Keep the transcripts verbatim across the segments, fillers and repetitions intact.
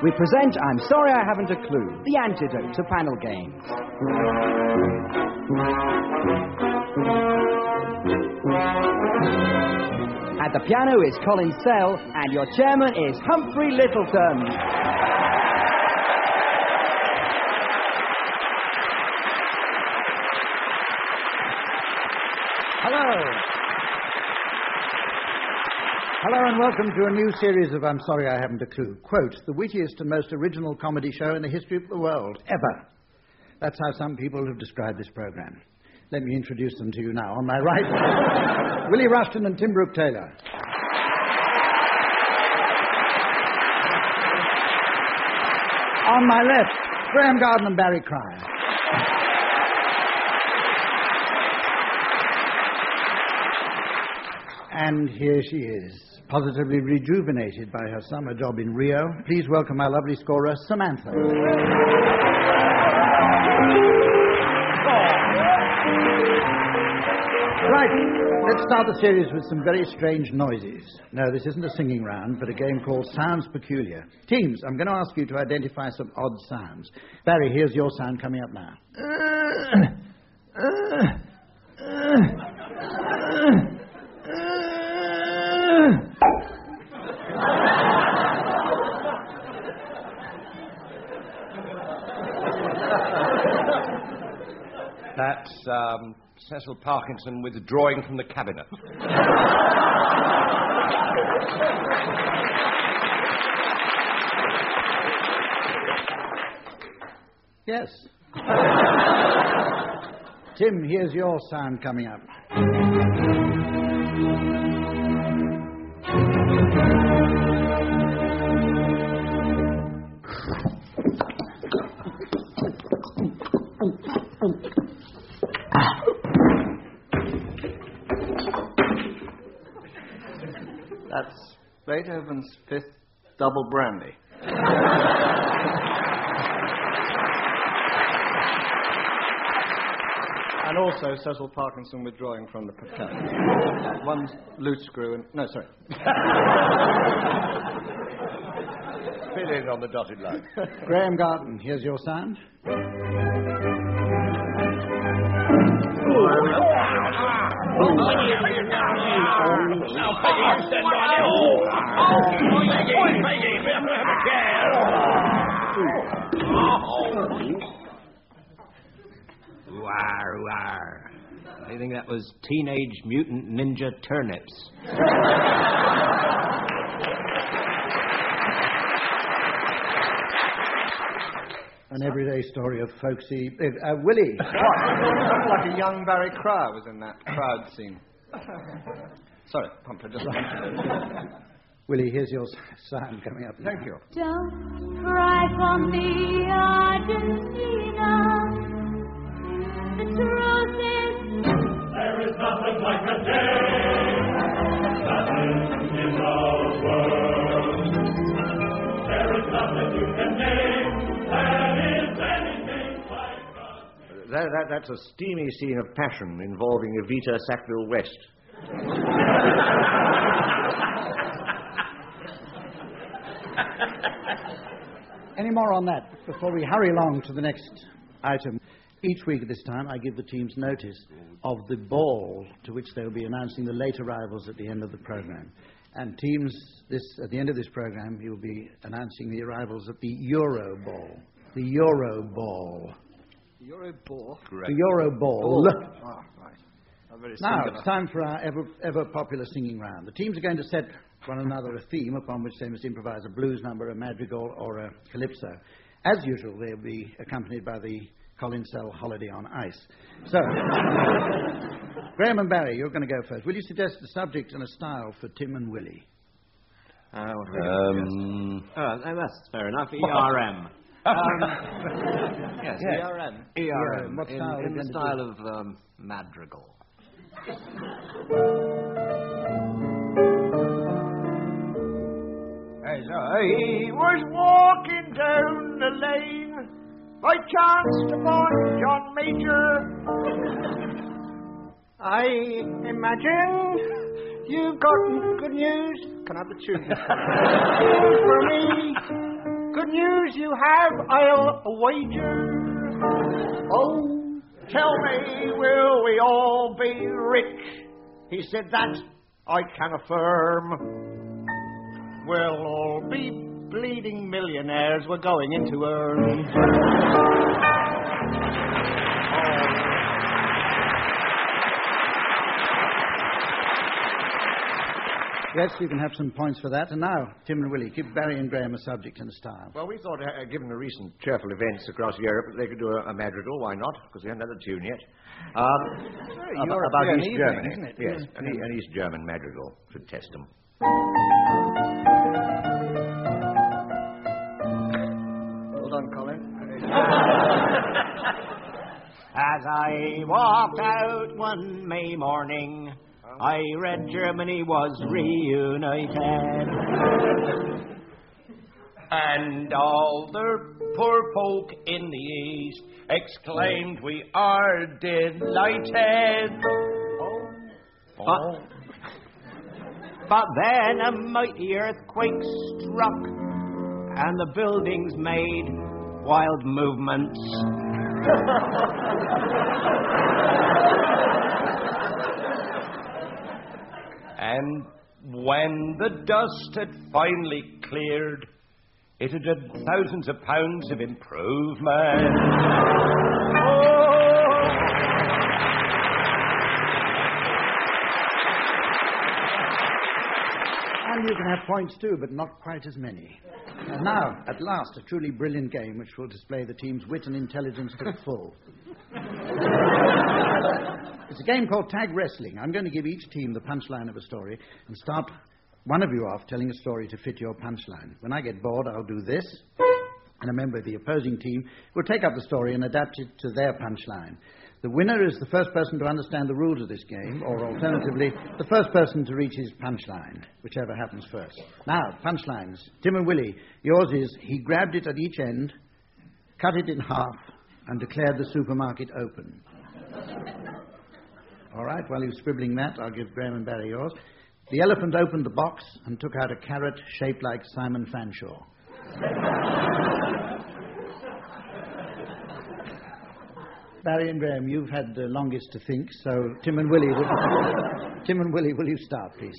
we present I'm Sorry I Haven't a Clue, the antidote to panel games. At the piano is Colin Sell, and your chairman is Humphrey Littleton. Hello. Hello and welcome to a new series of I'm Sorry I Haven't a Clue. Quote, the wittiest and most original comedy show in the history of the world, ever. That's how some people have described this programme. Let me introduce them to you now. On my right, Willie Rushton and Tim Brooke-Taylor. On my left, Graham Garden and Barry Cryer. And here she is, positively rejuvenated by her summer job in Rio. Please welcome our lovely scorer, Samantha. Right, let's start the series with some very strange noises. No, this isn't a singing round, but a game called Sounds Peculiar. Teams, I'm going to ask you to identify some odd sounds. Barry, here's your sound coming up now. Uh, uh, uh, uh. That's um, Cecil Parkinson withdrawing from the cabinet. Yes. Tim, here's your sound coming up. That's Beethoven's Fifth Double Brandy. And also Cecil Parkinson withdrawing from the cabinet. One loose screw and... No, sorry. Fill in on the dotted line. Graham Garden, here's your sound. War, war. I think that was Teenage Mutant Ninja Turnips. An everyday story of folksy... Uh, uh, Willie. What? Like a young Barry Cryer was in that crowd scene. Sorry, Humphrey, just... Willie, here's your sound coming up. Thank you. Don't cry for me, Argentina. The truth is... There is nothing like a day. Nothing in the world. There is nothing you can name that is anything like us. That, that, that's a steamy scene of passion involving Evita Sackville West. Any more on that before we hurry along to the next item? Each week at this time, I give the teams notice of the ball to which they will be announcing the late arrivals at the end of the programme. And teams, this at the end of this programme, you will be announcing the arrivals at the Euro Ball. The Euro Ball. Euro Ball? Correct. The Euro Ball. Ball. Oh, right. Oh, very Now, singular. it's time for our ever, ever popular singing round. The teams are going to set one another a theme upon which they must improvise a blues number, a madrigal, or a calypso. As usual, they'll be accompanied by the Colin Sell Holiday on Ice. So, Graham and Barry, you're going to go first. Will you suggest a subject and a style for Tim and Willie? Uh, um, oh, that's fair enough. E R M. um, yes, Yeah. E R M. E R M. What In, style are you in the going to style do? of um, madrigal. As I was walking down the lane, I chanced upon John Major. I imagine you've got good news. Can I have the tune? For me, Good news you have, I'll wager. Oh, tell me, will we all be rich? He said that I can affirm. We'll all be bleeding millionaires. We're going into earn. Yes, you can have some points for that. And now, Tim and Willie, give Barry and Graham a subject and a style. Well, we thought, uh, given the recent cheerful events across Europe, they could do a, a madrigal. Why not? Because they haven't had a tune yet. Um, about, about East evening, Germany. isn't it? Yes, an, e- an East German madrigal. Should test them. Well done, Colin. As I walked out one May morning, I read Germany was reunited. And all the poor folk in the East exclaimed, we are delighted. Oh. But, but then a mighty earthquake struck, and the buildings made wild movements. And when the dust had finally cleared, it had had thousands of pounds of improvement. Oh. And you can have points too, but not quite as many. And now, at last, a truly brilliant game which will display the team's wit and intelligence to the full. It's a game called Tag Wrestling. I'm going to give each team the punchline of a story and start one of you off telling a story to fit your punchline. When I get bored, I'll do this, and a member of the opposing team will take up the story and adapt it to their punchline. The winner is the first person to understand the rules of this game, or alternatively, the first person to reach his punchline, whichever happens first. Now, punchlines. Tim and Willie, yours is, he grabbed it at each end, cut it in half, and declared the supermarket open. All right, while you're scribbling that, I'll give Graham and Barry yours. The elephant opened the box and took out a carrot shaped like Simon Fanshawe. Barry and Graham, you've had the longest to think, so Tim and Willie, will, Tim and Willie, will you start, please?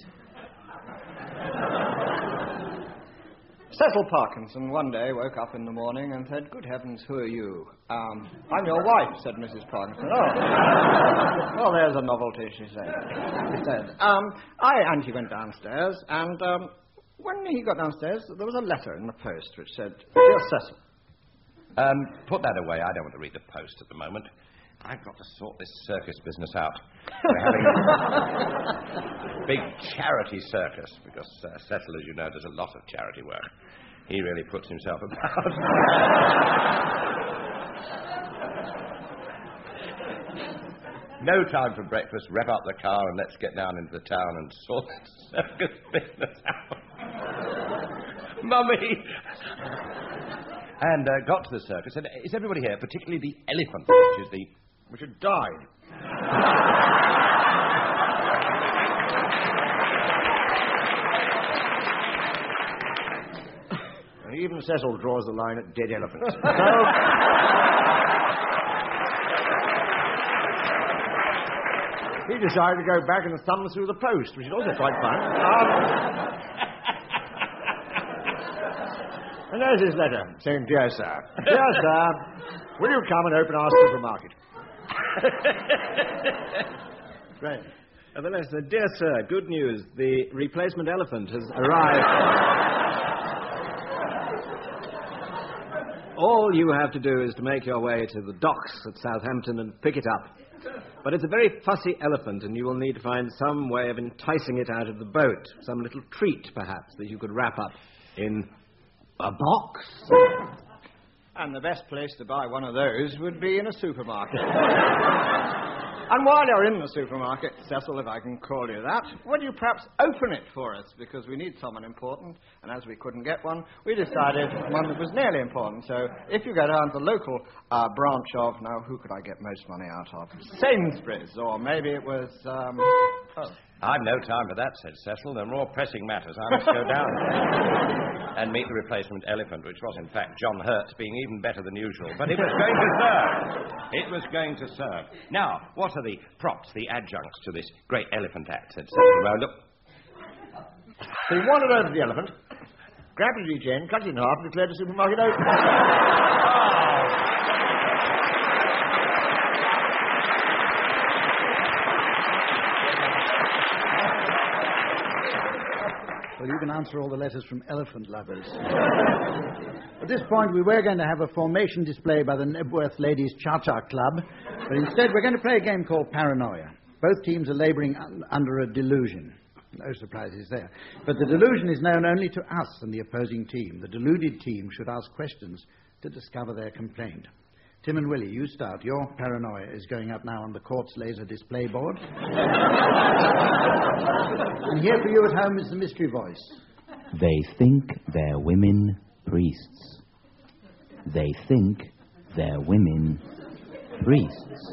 Cecil Parkinson one day woke up in the morning and said, "Good heavens, who are you?" Um, "I'm your wife," said Missus Parkinson. "Oh, well, there's a novelty," she said. She said, um, I, and he went downstairs, and um, when he got downstairs, there was a letter in the post which said, "Dear Cecil." Um, put that away. I don't want to read the Post at the moment. I've got to sort this circus business out. We're having a big charity circus, because uh, Cecil, as you know, does a lot of charity work. He really puts himself about. No time for breakfast. Rev up the car and let's get down into the town and sort this circus business out. Mummy! And uh, got to the circus, and is everybody here, particularly the elephant, which is the... which had died. And even Cecil draws the line at dead elephants. So, he decided to go back and thumb through the post, which is also quite fun. Um, And there's his letter, saying, "Dear Sir, dear Sir, will you come and open our supermarket?" Right. Nevertheless, uh, dear Sir, good news. The replacement elephant has arrived. All you have to do is to make your way to the docks at Southampton and pick it up. But it's a very fussy elephant, and you will need to find some way of enticing it out of the boat. Some little treat, perhaps, that you could wrap up in... a box? And the best place to buy one of those would be in a supermarket. And while you're in the supermarket, Cecil, if I can call you that, would you perhaps open it for us? Because we need someone important, and as we couldn't get one, we decided one that was nearly important. So if you go down to the local uh, branch of, now, who could I get most money out of? Sainsbury's, or maybe it was... Um, Oh. I've no time for that, said Cecil. There are more pressing matters. I must go down and meet the replacement elephant, which was, in fact, John Hurt, being even better than usual. But it was going to serve. It was going to serve. Now, what are the props, the adjuncts to this great elephant act, said Cecil. Well, look. So he wandered over to the elephant, grabbed it at each end, cut it in half, and declared the supermarket open. Well, you can answer all the letters from elephant lovers. At this point, we were going to have a formation display by the Nebworth Ladies Cha-Cha Club, but instead we're going to play a game called Paranoia. Both teams are labouring un- under a delusion. No surprises there. But the delusion is known only to us and the opposing team. The deluded team should ask questions to discover their complaint. Tim and Willie, you start. Your paranoia is going up now on the Quartz laser display board. And here for you at home is the mystery voice. They think they're women priests. They think they're women priests.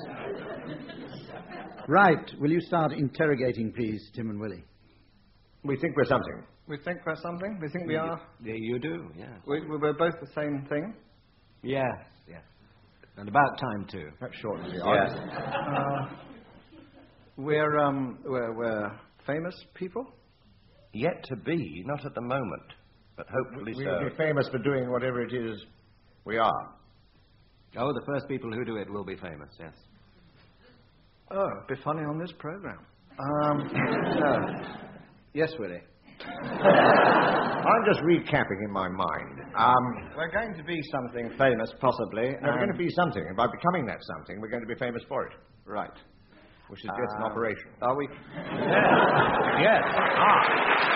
Right. Will you start interrogating, please, Tim and Willie? We think we're something. We think we're something? We think we are? Yeah, you do, yeah. We, we're both the same thing? Yes, yes. And about time, too. That's short and sweet. Yes. Uh, we're, um, we're, we're famous people? Yet to be, not at the moment, but hopefully We so. will be famous for doing whatever it is we are. Oh, the first people who do it will be famous, yes. Oh, it'd be funny on this program. Um, no. Yes, Willie. I'm just recapping in my mind. Um, we're going to be something famous, possibly. no, we're going to be something, and by becoming that something, we're going to be famous for it. Right. Which is just an Uh, operation. Are we? Yes. Ah.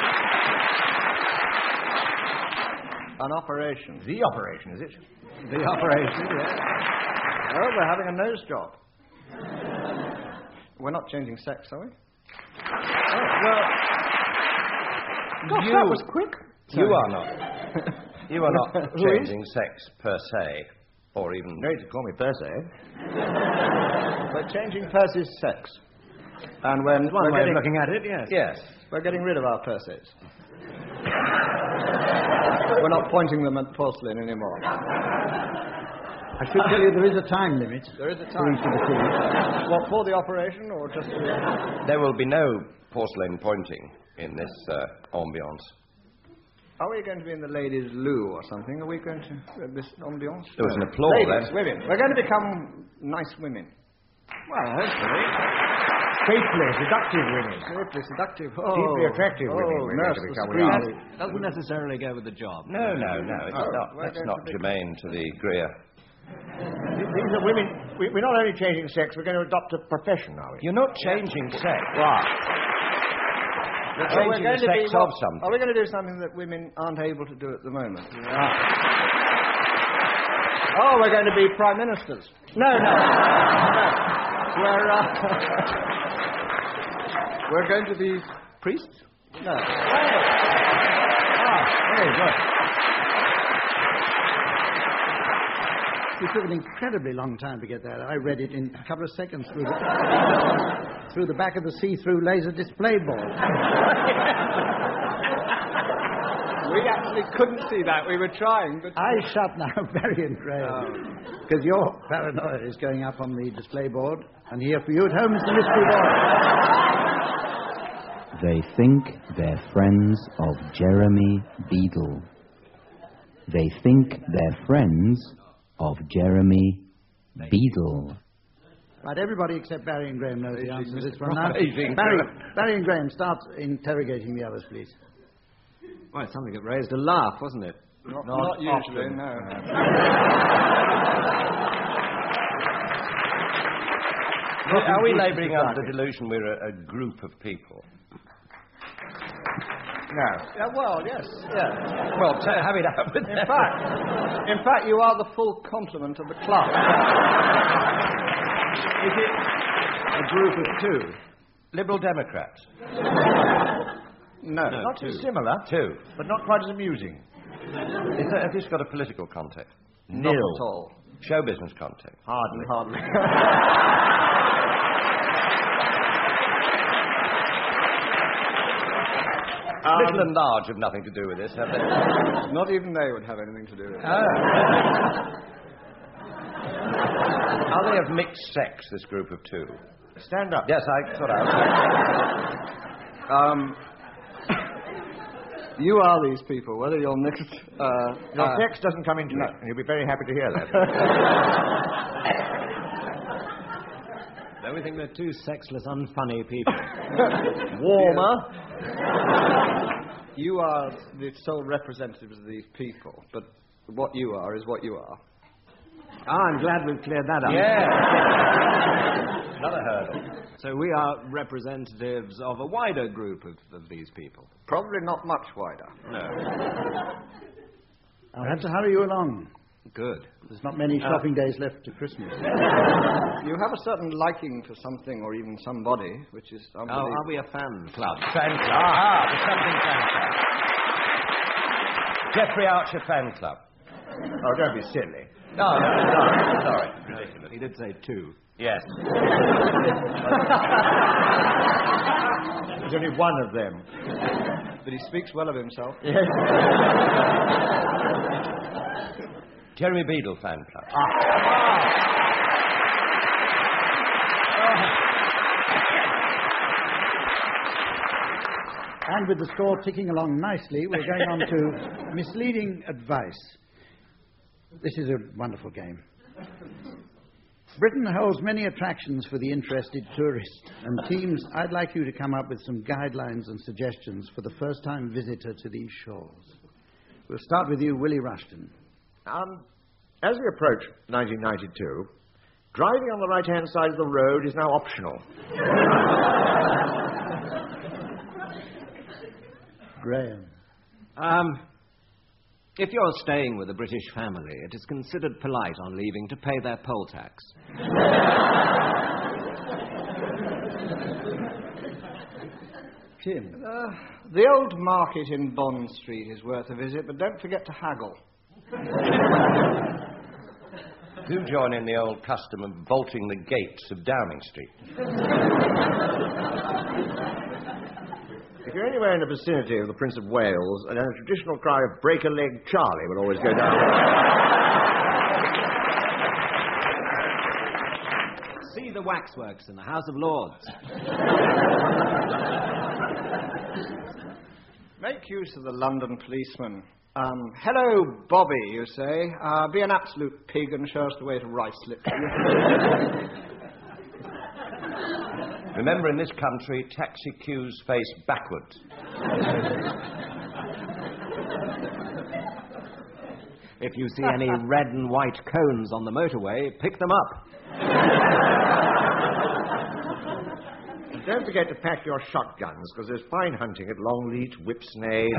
An operation. The operation, is it? The operation, yes. Oh, we're having a nose job. We're not changing sex, are we? Oh, well... Gosh, You- that was quick. You are not. You are not Who is? changing sex per se, or even... Great to call me per se. We're changing Percy's sex. And when One we're way getting, of looking at it, yes. Yes. we're getting rid of our Percys. We're not pointing them at porcelain anymore. I should tell you there is a time limit. There is a For time. each of the teams. What, for the operation or just... There will be no porcelain pointing in this uh, ambiance. Are we going to be in the ladies' loo or something? Are we going to... Uh, this ambiance? There was an applause Ladies, then. women. We're going to become nice women. Well, hopefully. Faithfully, seductive women. Deeply seductive. Oh, Deeply attractive oh, women. We're going to nurse become. the We are. screen. Doesn't necessarily go with the job. No, no, no. It's Oh, not, we're that's going not to be- germane to the Greer. These are women. We, we're not only changing sex, we're going to adopt a profession, are we? You're not changing sex. Right. You're Oh, we're changing going the to be sex what- of something. Are we going to do something that women aren't able to do at the moment? Oh, we're going to be prime ministers. No, no. no. We're, uh, we're going to be priests? No. Ah, Very good. It took an incredibly long time to get that. I read it in a couple of seconds through the, through the back of the see-through laser display board. we actually couldn't see that. We were trying, but... Eyes shut now, Barry and Graham. Because your paranoia is going up on the display board. And here for you at home is the mystery board. They think they're friends of Jeremy Beadle. They think they're friends of Jeremy Beadle. Right, everybody except Barry and Graham knows the answer to this one now. Amazing. Barry, Barry and Graham, start interrogating the others, please. Well, it's something that raised a laugh, wasn't it? Not, not usually, no. Are we labouring under the delusion we're a, a group of people? No. Yeah, well, yes, yeah. Well, t- have it out with In them. fact, in fact, you are the full complement of the club. Is it a group of two? Liberal Democrats. No. Not too similar, Two. but not quite as amusing. Is that, has this got a political context? Not at all. Show business context? Hardly. Hardly. Um, Little and large have nothing to do with this, have they? Not even they would have anything to do with it. Oh. Are they of mixed sex, this group of two? Stand up. Yes, I thought I was. Um, you are these people, whether you're mixed... Uh, Your uh, sex doesn't come into it, and you'll be very happy to hear that. No, we think they're two sexless, unfunny people. Warmer. You are the sole representatives of these people, but what you are is what you are. Ah, I'm glad we've cleared that up. Yeah. Another hurdle. So we are representatives of a wider group of, of these people. Probably not much wider. No. I'll have to hurry you along. Good. There's not many shopping uh, days left to Christmas. You have a certain liking for something or even somebody, which is Oh, unbelievable. are we a fan club? Fan club. Ah, the Something Fan Club. Jeffrey Archer Fan Club. Oh, don't be silly. No, no, no, sorry. Ridiculous. He did say two. Yes. There's only one of them. But he speaks well of himself. Yes. Jeremy Beadle Fan Club. Ah. And with the score ticking along nicely, we're going on to misleading advice. This is a wonderful game. Britain holds many attractions for the interested tourist. And teams, I'd like you to come up with some guidelines and suggestions for the first-time visitor to these shores. We'll start with you, Willie Rushton. Um, as we approach nineteen ninety-two, driving on the right-hand side of the road is now optional. Graham. Um, if you're staying with a British family, it is considered polite on leaving to pay their poll tax. Tim. Uh, the old market in Bond Street is worth a visit, but don't forget to haggle. Do join in the old custom of vaulting the gates of Downing Street. If you're anywhere in the vicinity of the Prince of Wales, then a traditional cry of "break a leg, Charlie" will always go down. See the waxworks in the House of Lords. Make use of the London policeman. Um, hello, Bobby, you say. Uh, be an absolute pig and show us the way to Ruislip. Remember, in this country, taxi queues face backwards. If you see any red and white cones on the motorway, pick them up. Don't forget to pack your shotguns, because there's fine hunting at Longleat, Whipsnade.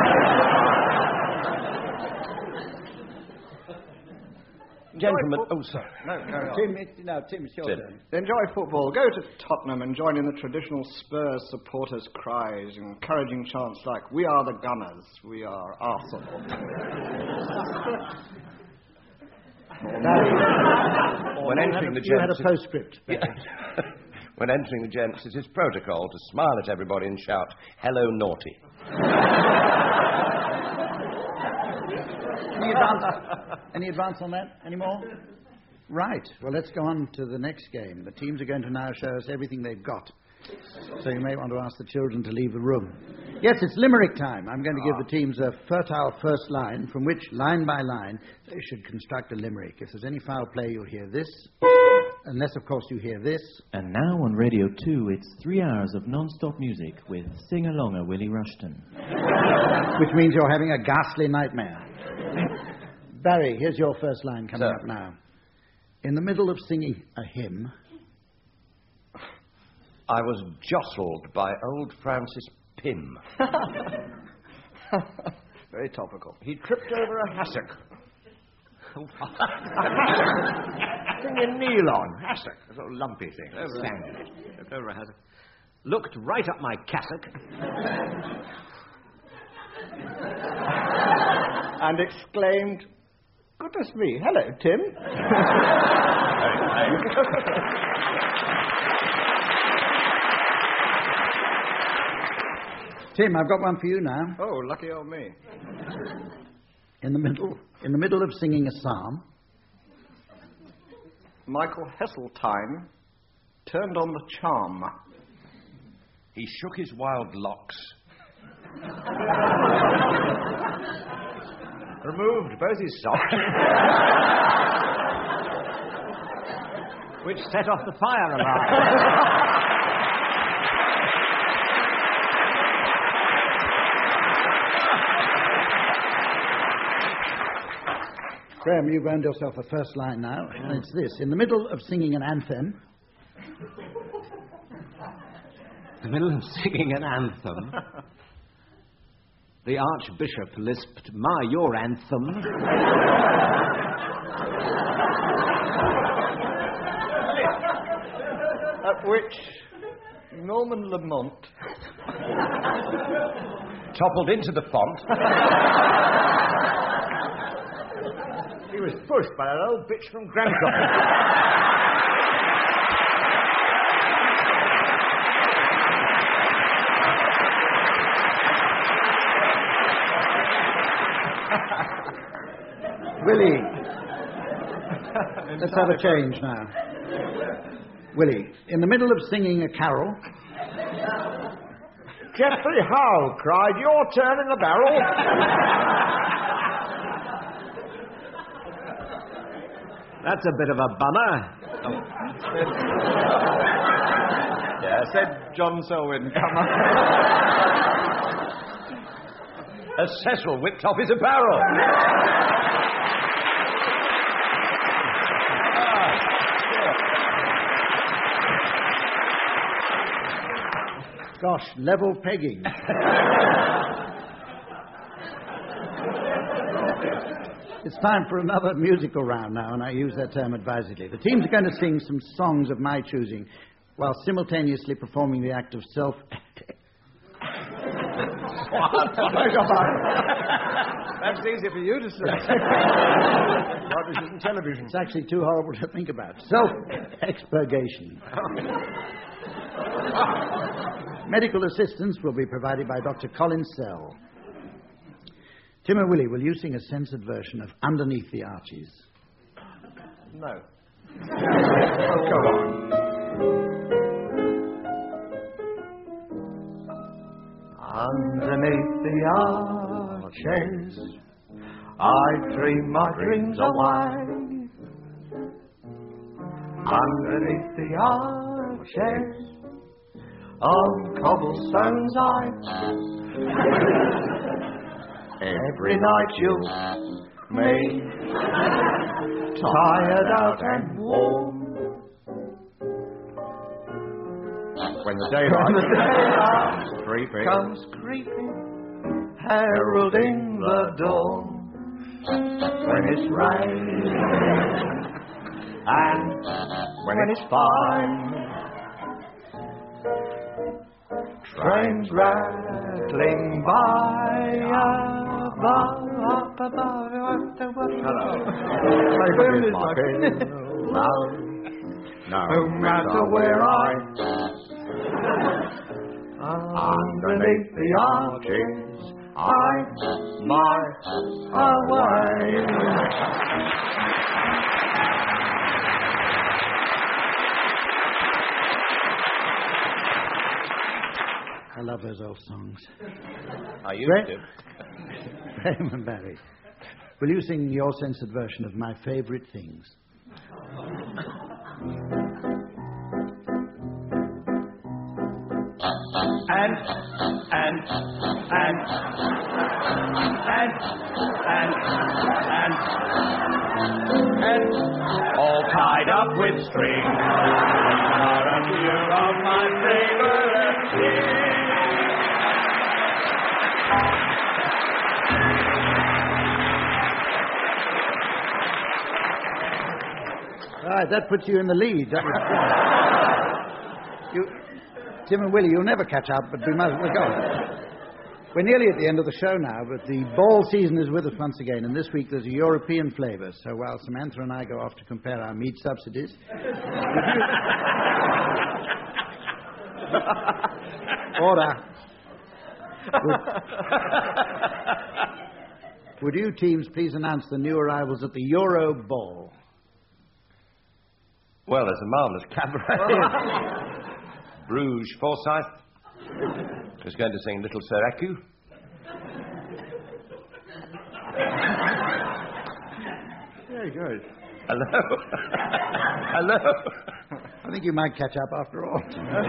Gentlemen, oh, sorry. No, carry on. Tim, it, no, Tim, it's your Tim. turn. Enjoy football. Go to Tottenham and join in the traditional Spurs supporters' cries, encouraging chants like, "We are the Gunners, we are Arsenal." When entering the You had gents, a postscript. when entering the gents, it is protocol to smile at everybody and shout, "Hello, naughty." Any advance? Any advance on that? Any more? Right. Well, let's go on to the next game. The teams are going to now show us everything they've got. So you may want to ask the children to leave the room. Yes, it's limerick time. I'm going to give the teams a fertile first line from which, line by line, they should construct a limerick. If there's any foul play, you'll hear this. Unless, of course, you hear this. And now on Radio two, it's three hours of non-stop music with Sing-Alonger Willie Rushton. Which means you're having a ghastly nightmare. Barry, here's your first line coming Sir. up now. In the middle of singing a hymn, I was jostled by old Francis Pym. Very topical. He tripped over a hassock. A hassock. Thing you kneel on. Hassock. A sort of lumpy thing. Over Sang a- in it. Looked over a hassock. Looked right up my cassock. And exclaimed, "Goodness me, hello, Tim." Tim, I've got one for you now. Oh, lucky old me. In the middle, in the middle of singing a psalm, Michael Heseltine turned on the charm. He shook his wild locks. Removed both his socks. Which set off the fire alarm. Graham, you've earned yourself a first line now, and it's this. In the middle of singing an anthem... In the middle of singing an anthem, the Archbishop lisped, "My, your anthem." At which Norman Lamont toppled into the font. He was pushed by that old bitch from Grantham. Willie, let's have a change now. Willie, in the middle of singing a carol... Geoffrey Howe cried, "Your turn in the barrel." That's a bit of a bummer. Yeah, said John Selwyn. Come on. As Cecil whipped off his apparel. Gosh, level pegging. It's time for another musical round now, and I use that term advisedly. The teams are going to sing some songs of my choosing while simultaneously performing the act of self... That's easy for you to say. Well, this isn't television. It's actually too horrible to think about. Self-expurgation. Medical assistance will be provided by Doctor Colin Sell. Tim and Willie, will you sing a censored version of Underneath the Arches? No. Oh, go on. Underneath the arches, I dream my dreams away. Underneath the arches, on cobblestones I every night you'll me tired out and warm. When the daylight, when the daylight creeping. comes creeping, heralding the dawn. When it's raining and when, when it's fine, trains rattling by above, up above. Hello. Where is my love? No, No matter where I underneath the arches, I my away. I love those old songs. I used Ray- to. Graham and Barry, will you sing your censored version of My Favourite Things? And, and, and, and, and, and, and, all tied up with string. Are a few of my favorite things. All right, that puts you in the lead. That was... you, Tim and Willie, you'll never catch up, but we must. We're going. We're nearly at the end of the show now, but the ball season is with us once again, and this week there's a European flavour. So while Samantha and I go off to compare our meat subsidies, order. Would you teams please announce the new arrivals at the Euro Ball? Well, there's a marvellous cabaret. Bruges Forsyth is going to sing Little Sir Eku. Very good. Hello. Hello. I think you might catch up after all.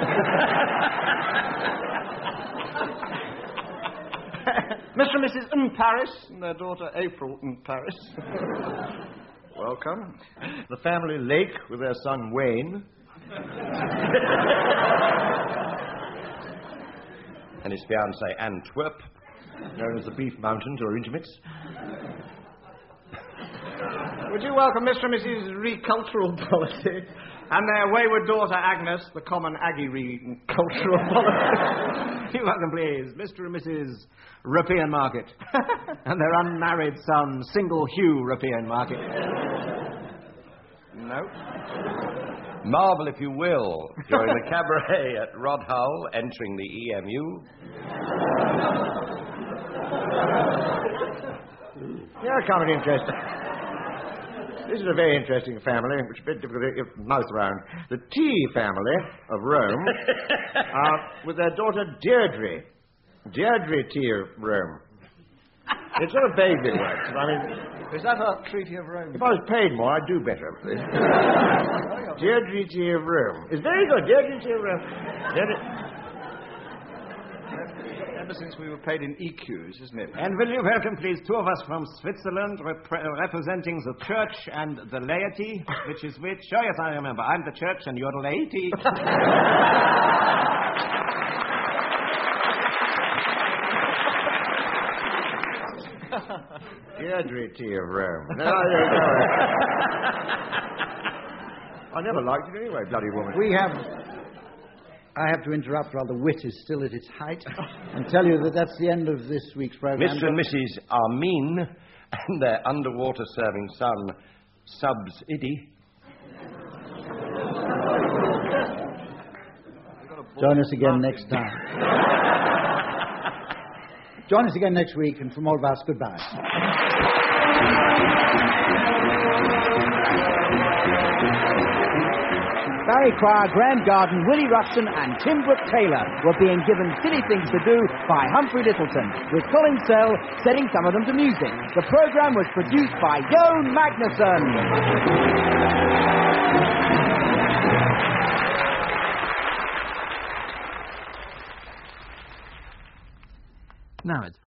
Mister and Missus in Paris and their daughter April in Paris. Welcome. The family Lake with their son Wayne. And his fiancée Antwerp, known as the Beef Mountains or Intimates. Would you welcome Mister and Missus Recultural Policy and their wayward daughter Agnes, the common Aggie Recultural Policy? You welcome, please, Mister and Missus European Market and their unmarried son, Single Hugh European Market. No. Marvel, if you will, during the cabaret at Rod Hull, entering the E M U. Yeah, come and interesting. This is a very interesting family, which is a bit difficult to get mouth around. The T family of Rome, uh, with their daughter Deirdre. Deirdre T of Rome. It sort of vaguely works. I mean, is that a Treaty of Rome? If I was paid more, I'd do better. Deirdre T of Rome. It's very good. Deirdre T of Rome. Deirdre... Ever since we were paid in E Qs, isn't it? And will you welcome, please, two of us from Switzerland rep- representing the church and the laity, which is which? Oh, yes, I remember. I'm the church and you're the laity. Deirdre T of Rome. No, no, no. I never liked it anyway, bloody woman. We have... I have to interrupt while the wit is still at its height and tell you that that's the end of this week's programme. Mister and Missus Armin and their underwater serving son, Subs Iddy. Join us again next time. Join us again next week, and from all of us, goodbye. Barry Cryer, Graham Garden, Willie Rushton and Tim Brooke-Taylor were being given silly things to do by Humphrey Littleton, with Colin Sell setting some of them to music. The programme was produced by Joan Magnuson. Now it's